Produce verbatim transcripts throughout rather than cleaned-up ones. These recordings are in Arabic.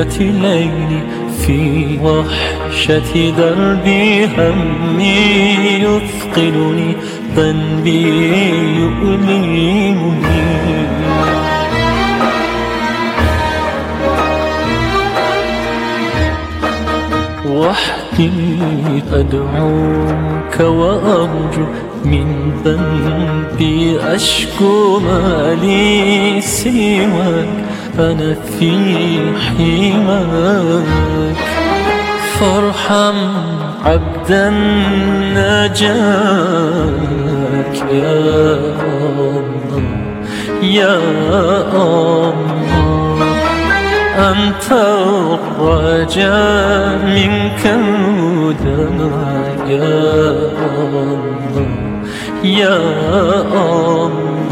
ظلمة ليلي في وحشة دربي همي يثقلني ذنبي يؤلمني وحدي أدعوك وأرجو من ذنبي أشكو ما لي سواك أنا في حماك فارحم عبدا ناجاك يا الله يا الله أنت الرجاء منك الهدى يا الله يا الله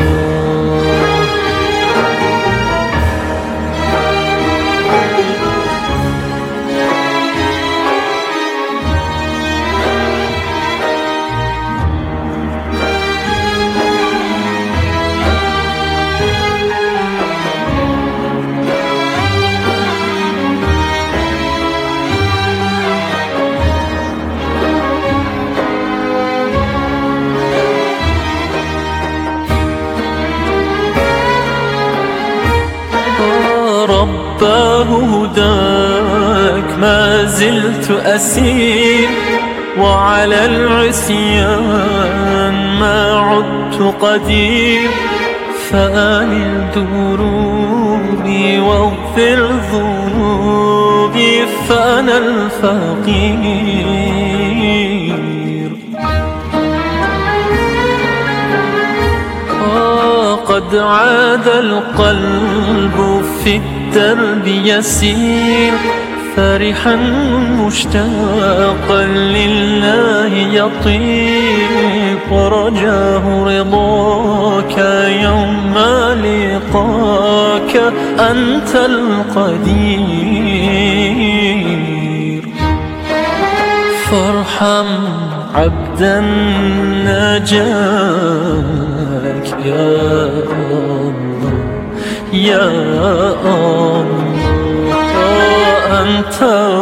رباه هداك ما زلت أسير وعلى العصيان ما عدت قدير فآمن دروبي واغفر ذنوبي فأنا الفقير قد عاد القلب في الدرب يسير فرحا مشتاقا لله يطير ورجاه رضاك يوم لقاك أنت القدير فارحم عبدا ناجاك يا الله يا الله أنت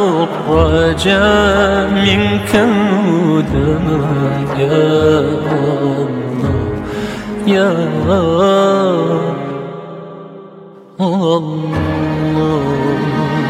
الرجاء منك الهدى يا الله يا الله